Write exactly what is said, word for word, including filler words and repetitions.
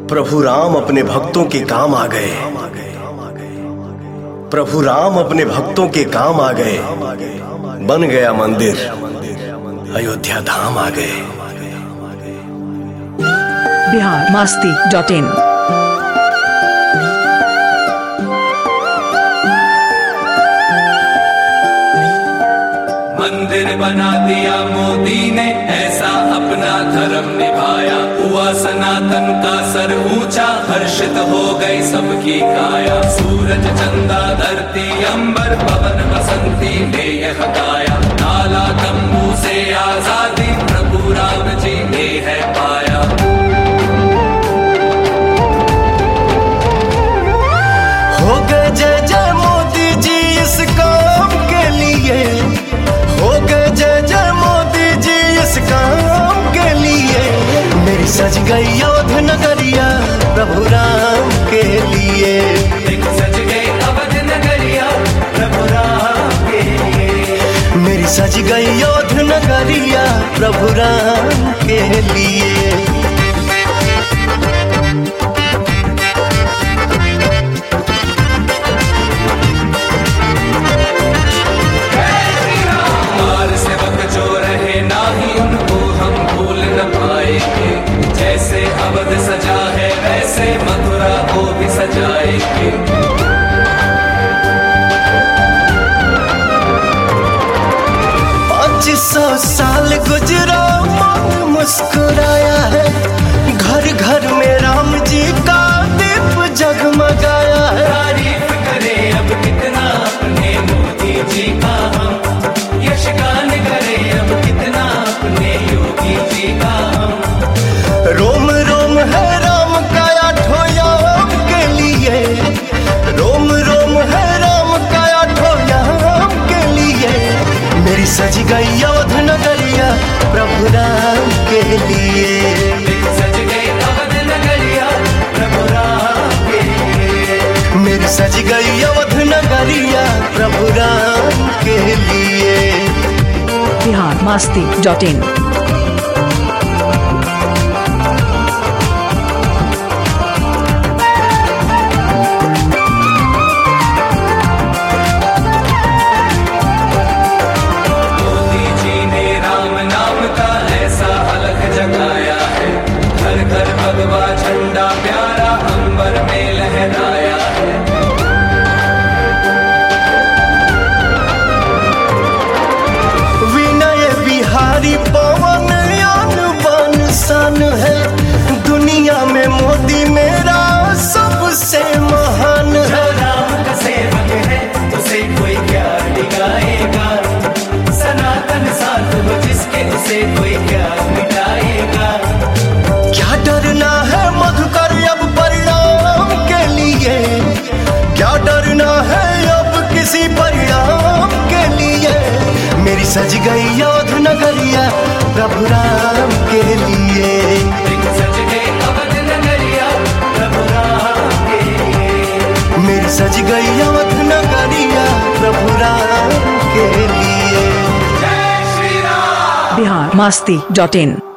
प्रभु राम अपने भक्तों के काम आ गए। प्रभु राम अपने भक्तों के काम आ गए। बन गया मंदिर, अयोध्या धाम आ गए। Bihar Masti dot in. मंदिर बना दिया मोदी ने, ऐसा अपना धर्म निभाया। हुआ सनातन का सर ऊंचा, हर्षित हो गई सबकी काया। सूरज चंदा धरती अंबर, पवन बसंती ने यह गाया। काला तंबू से आजादी प्रभु राम जी ने है पाया। हो गए जय जय मोदी जी इस काम के लिए। हो गए जय जय मोदी जी इस काम के लिए। मेरी सज गई अवध नगरिया प्रभु राम के लिए। सज गई अवध नगरिया प्रभु राम के लिए। मेरी सज गई अवध नगरिया प्रभु राम के लिए। जैसे अवध सजा है वैसे मथुरा को भी सजाएंगे। पाँच सौ साल गुजरा मन मुस्कुराया है। घर घर में राम जी का दीप जगमगाया है। तारीफ करें अब कितना अपने मोदी जी का हम, यशगान करें अब कितना अपने योगी जी का हम। रोम रोम है राम का आठों याम के लिए। रोम रोम है राम का आठों याम के लिए। मेरी सज गई अवध नगरिया प्रभु राम के लिए। सज गई अवध नगरिया प्रभु राम के लिए। मेरी सज गई अवध नगरिया प्रभु राम के लिए। Bihar Masti dot in. झंडा प्यारा अंबर में लहराया है। विनय बिहारी पवन यान बन सन है। दुनिया में मोदी मेरा सबसे महान है। राम का सेवक है उसे कोई क्या दिखाएगा। सनातन साथ हो जिसके उसे कोई क्या मिटाएगा। क्या डरना है मधुकर अब परिणाम के लिए। क्या डरना है अब किसी परिणाम के लिए। मेरी सज गई अवध नगरिया प्रभु राम के लिए। सज गई अवध नगरिया प्रभु राम के लिए। मेरी सज गई अवध नगरिया प्रभु राम के लिए। जय श्री राम। बिहार मस्ती डॉट इन।